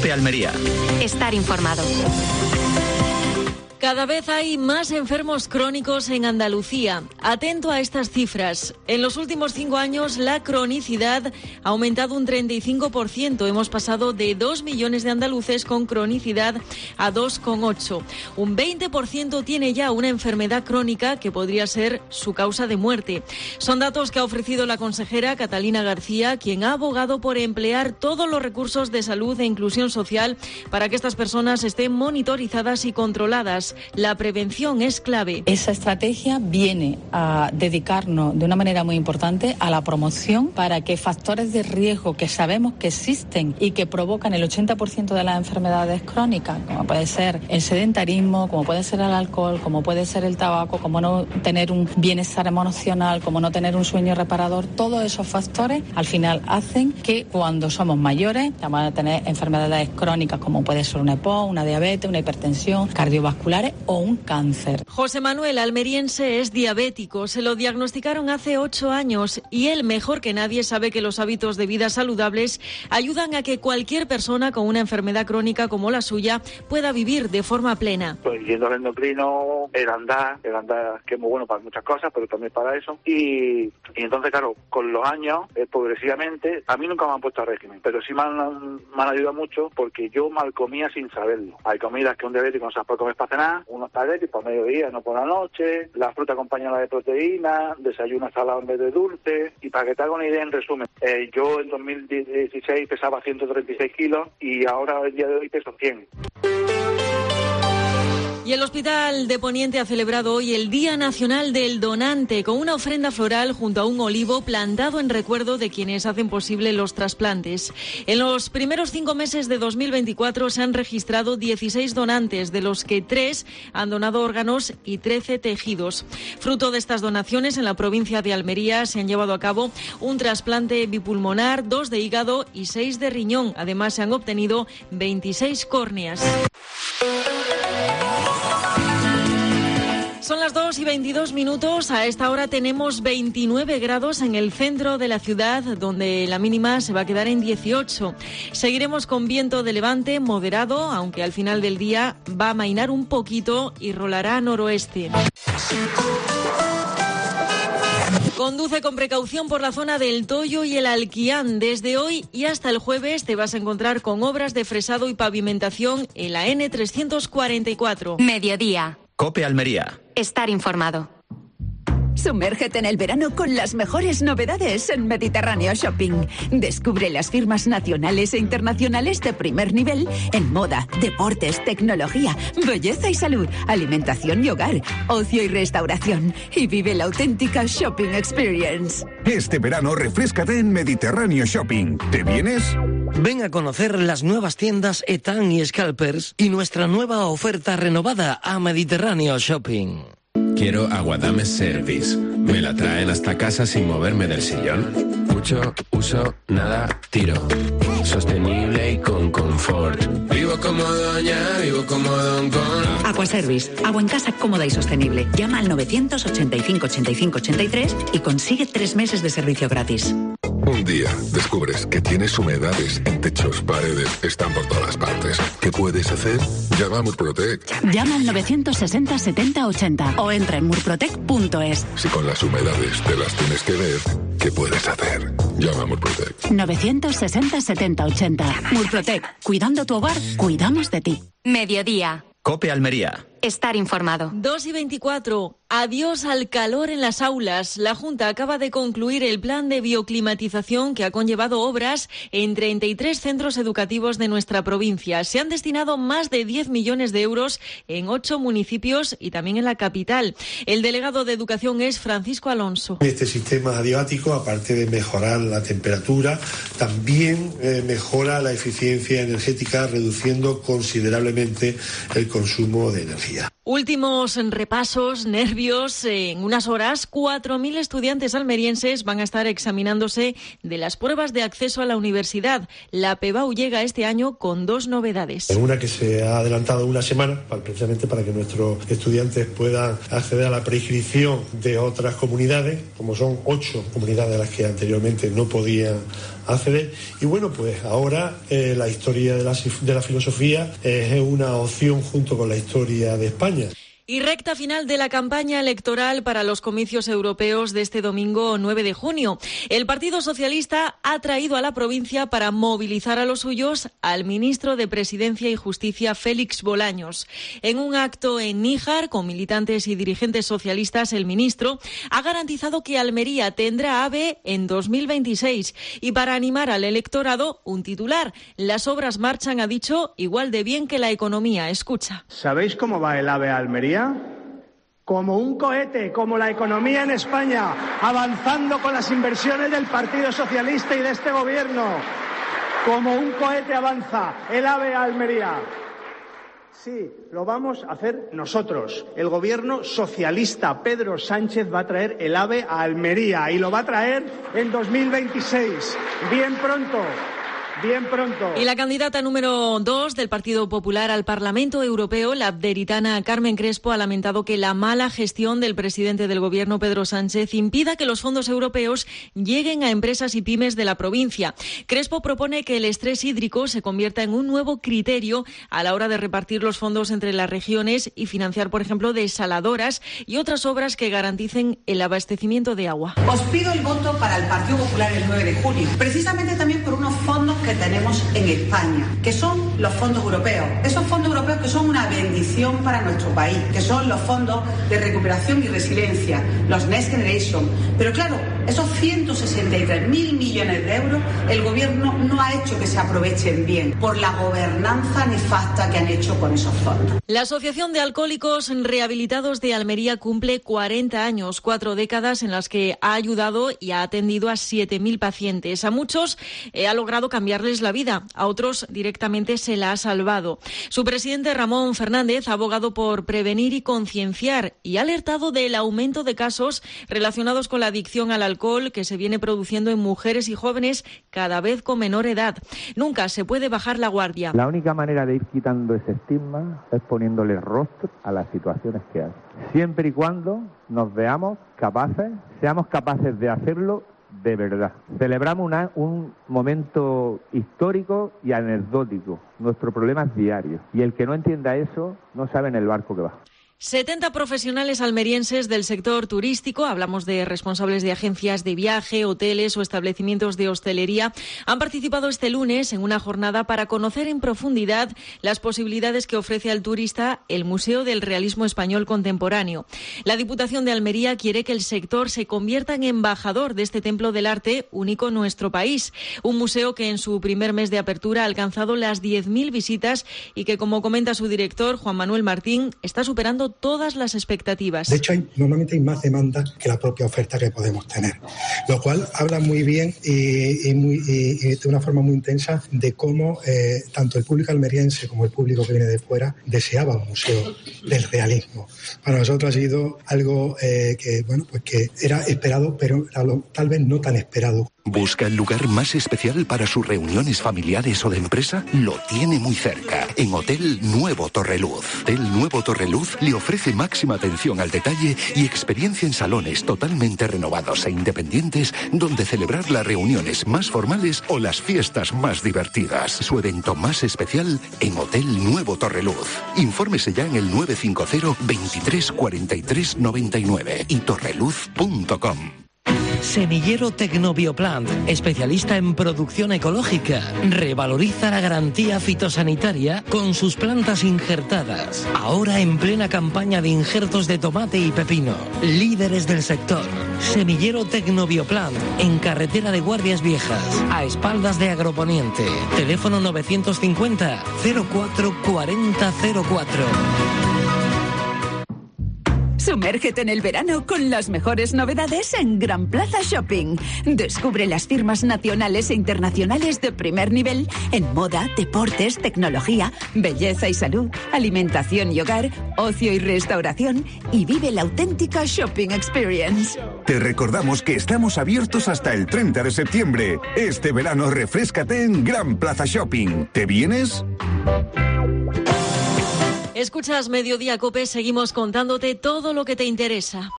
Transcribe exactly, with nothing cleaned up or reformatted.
COPE Almería. Estar informado. Cada vez hay más enfermos crónicos en Andalucía. Atento a estas cifras. En los últimos cinco años, la cronicidad ha aumentado un treinta y cinco por ciento. Hemos pasado de dos millones de andaluces con cronicidad a dos coma ocho. Un veinte por ciento tiene ya una enfermedad crónica que podría ser su causa de muerte. Son datos que ha ofrecido la consejera Catalina García, quien ha abogado por emplear todos los recursos de salud e inclusión social para que estas personas estén monitorizadas y controladas. La prevención es clave. Esa estrategia viene a dedicarnos de una manera muy importante a la promoción para que factores de riesgo que sabemos que existen y que provocan el ochenta por ciento de las enfermedades crónicas, como puede ser el sedentarismo, como puede ser el alcohol, como puede ser el tabaco, como no tener un bienestar emocional, como no tener un sueño reparador, todos esos factores al final hacen que cuando somos mayores vamos a tener enfermedades crónicas como puede ser una E P O, una diabetes, una hipertensión, cardiovascular o un cáncer. José Manuel, almeriense, es diabético. Se lo diagnosticaron hace ocho años y él, mejor que nadie, sabe que los hábitos de vida saludables ayudan a que cualquier persona con una enfermedad crónica como la suya pueda vivir de forma plena. Pues yendo al endocrino, el andar, el andar que es muy bueno para muchas cosas, pero también para eso. Y, y entonces, claro, con los años, eh, progresivamente, a mí nunca me han puesto a régimen, pero sí me han, me han ayudado mucho porque yo mal comía sin saberlo. Hay comidas que un diabético no se puede comer para cenar, unos espaguetis para mediodía, no por la noche, la fruta acompañada de proteína, desayuno salado en vez de dulce. Y para que te haga una idea, en resumen, eh, yo en dos mil dieciséis pesaba ciento treinta y seis kilos y ahora el día de hoy peso cien. Y el Hospital de Poniente ha celebrado hoy el Día Nacional del Donante con una ofrenda floral junto a un olivo plantado en recuerdo de quienes hacen posible los trasplantes. En los primeros cinco meses de dos mil veinticuatro se han registrado dieciséis donantes, de los que tres han donado órganos y trece tejidos. Fruto de estas donaciones, en la provincia de Almería se han llevado a cabo un trasplante bipulmonar, dos de hígado y seis de riñón. Además, se han obtenido veintiséis córneas. Son las dos y veintidós minutos. A esta hora tenemos veintinueve grados en el centro de la ciudad, donde la mínima se va a quedar en dieciocho. Seguiremos con viento de levante moderado, aunque al final del día va a amainar un poquito y rolará a noroeste. Conduce con precaución por la zona del Toyo y el Alquián. Desde hoy y hasta el jueves te vas a encontrar con obras de fresado y pavimentación en la ene trescientos cuarenta y cuatro. Mediodía. COPE Almería. Estar informado. Sumérgete en el verano con las mejores novedades en Mediterráneo Shopping. Descubre las firmas nacionales e internacionales de primer nivel en moda, deportes, tecnología, belleza y salud, alimentación y hogar, ocio y restauración. Y vive la auténtica Shopping Experience. Este verano refréscate en Mediterráneo Shopping. ¿Te vienes? Ven a conocer las nuevas tiendas Etan y Scalpers y nuestra nueva oferta renovada a Mediterráneo Shopping. Quiero Aguadame Service. Me la traen hasta casa sin moverme del sillón. Mucho uso, nada tiro. Sostenible y con confort. Vivo como doña, vivo como don con... Aquaservice, agua en casa cómoda y sostenible. Llama al novecientos ochenta y cinco, ochenta y cinco, ochenta y tres y consigue tres meses de servicio gratis. Un día descubres que tienes humedades en techos, paredes, están por todas partes. ¿Qué puedes hacer? Llama a Murprotec. Llama al novecientos sesenta, setenta, ochenta o entra en murprotec punto es. Si con las humedades te las tienes que ver, ¿qué puedes hacer? Llama a Murprotec. novecientos sesenta, setenta, ochenta. Murprotec. Cuidando tu hogar, cuidamos de ti. Mediodía. COPE Almería. Estar informado. dos y veinticuatro. Adiós al calor en las aulas. La Junta acaba de concluir el plan de bioclimatización que ha conllevado obras en treinta y tres centros educativos de nuestra provincia. Se han destinado más de diez millones de euros en ocho municipios y también en la capital. El delegado de Educación es Francisco Alonso. Este sistema adiabático, aparte de mejorar la temperatura, también eh, mejora la eficiencia energética, reduciendo considerablemente el consumo de energía. Últimos repasos, nervios. En unas horas, cuatro mil estudiantes almerienses van a estar examinándose de las pruebas de acceso a la universidad. La PEBAU llega este año con dos novedades. Una que se ha adelantado una semana, precisamente para que nuestros estudiantes puedan acceder a la preinscripción de otras comunidades, como son ocho comunidades a las que anteriormente no podían acceder. Y bueno, pues ahora eh, la historia de la, de la filosofía eh, es una opción junto con la historia de España. Y recta final de la campaña electoral para los comicios europeos de este domingo nueve de junio. El Partido Socialista ha traído a la provincia para movilizar a los suyos al ministro de Presidencia y Justicia, Félix Bolaños. En un acto en Níjar, con militantes y dirigentes socialistas, el ministro ha garantizado que Almería tendrá AVE en dos mil veintiséis. Y para animar al electorado, un titular: las obras marchan, ha dicho, igual de bien que la economía. Escucha. ¿Sabéis cómo va el AVE a Almería? Como un cohete, como la economía en España, avanzando con las inversiones del Partido Socialista y de este gobierno. Como un cohete avanza el AVE a Almería. Sí, lo vamos a hacer nosotros. El gobierno socialista Pedro Sánchez va a traer el AVE a Almería y lo va a traer en dos mil veintiséis. Bien pronto. Bien pronto. Y la candidata número dos del Partido Popular al Parlamento Europeo, la abderitana Carmen Crespo, ha lamentado que la mala gestión del presidente del Gobierno, Pedro Sánchez, impida que los fondos europeos lleguen a empresas y pymes de la provincia. Crespo propone que el estrés hídrico se convierta en un nuevo criterio a la hora de repartir los fondos entre las regiones y financiar, por ejemplo, desaladoras y otras obras que garanticen el abastecimiento de agua. Os pido el voto para el Partido Popular el nueve de junio, precisamente también por unos fondos que tenemos en España, que son los fondos europeos. Esos fondos europeos que son una bendición para nuestro país, que son los fondos de recuperación y resiliencia, los Next Generation. Pero claro, esos ciento sesenta y tres mil millones de euros el gobierno no ha hecho que se aprovechen bien por la gobernanza nefasta que han hecho con esos fondos. La Asociación de Alcohólicos Rehabilitados de Almería cumple cuarenta años, cuatro décadas en las que ha ayudado y ha atendido a siete mil pacientes. A muchos eh, ha logrado cambiarles la vida, a otros directamente se la ha salvado. Su presidente, Ramón Fernández, ha abogado por prevenir y concienciar y ha alertado del aumento de casos relacionados con la adicción al alcohol que se viene produciendo en mujeres y jóvenes cada vez con menor edad. Nunca se puede bajar la guardia. La única manera de ir quitando ese estigma es poniéndole rostro a las situaciones que hay. Siempre y cuando nos veamos capaces, seamos capaces de hacerlo de verdad. Celebramos una, un momento histórico y anecdótico. Nuestro problema es diario. Y el que no entienda eso no sabe en el barco que va. setenta profesionales almerienses del sector turístico, hablamos de responsables de agencias de viaje, hoteles o establecimientos de hostelería, han participado este lunes en una jornada para conocer en profundidad las posibilidades que ofrece al turista el Museo del Realismo Español Contemporáneo. La Diputación de Almería quiere que el sector se convierta en embajador de este templo del arte único en nuestro país. Un museo que en su primer mes de apertura ha alcanzado las diez mil visitas y que, como comenta su director, Juan Manuel Martín, está superando todas las expectativas. De hecho, hay, normalmente hay más demanda que la propia oferta que podemos tener, lo cual habla muy bien y, y, muy, y, y de una forma muy intensa de cómo eh, tanto el público almeriense como el público que viene de fuera deseaba un museo del realismo. Para nosotros ha sido algo eh, que, bueno, pues que era esperado, pero tal vez no tan esperado. ¿Busca el lugar más especial para sus reuniones familiares o de empresa? Lo tiene muy cerca, en Hotel Nuevo Torreluz. Hotel Nuevo Torreluz le ofrece máxima atención al detalle y experiencia en salones totalmente renovados e independientes donde celebrar las reuniones más formales o las fiestas más divertidas. Su evento más especial en Hotel Nuevo Torreluz. Infórmese ya en el nueve cinco cero, veintitrés, cuarenta y tres, noventa y nueve y torreluz punto com. Semillero Tecnobioplant, especialista en producción ecológica, revaloriza la garantía fitosanitaria con sus plantas injertadas. Ahora en plena campaña de injertos de tomate y pepino. Líderes del sector. Semillero Tecnobioplant, en carretera de Guardias Viejas, a espaldas de Agroponiente. Teléfono novecientos cincuenta, cero cuatro cuarenta cero cuatro. Sumérgete en el verano con las mejores novedades en Gran Plaza Shopping. Descubre las firmas nacionales e internacionales de primer nivel en moda, deportes, tecnología, belleza y salud, alimentación y hogar, ocio y restauración, y vive la auténtica shopping experience. Te recordamos que estamos abiertos hasta el treinta de septiembre. Este verano refréscate en Gran Plaza Shopping. ¿Te vienes? Escuchas Mediodía Cope, seguimos contándote todo lo que te interesa.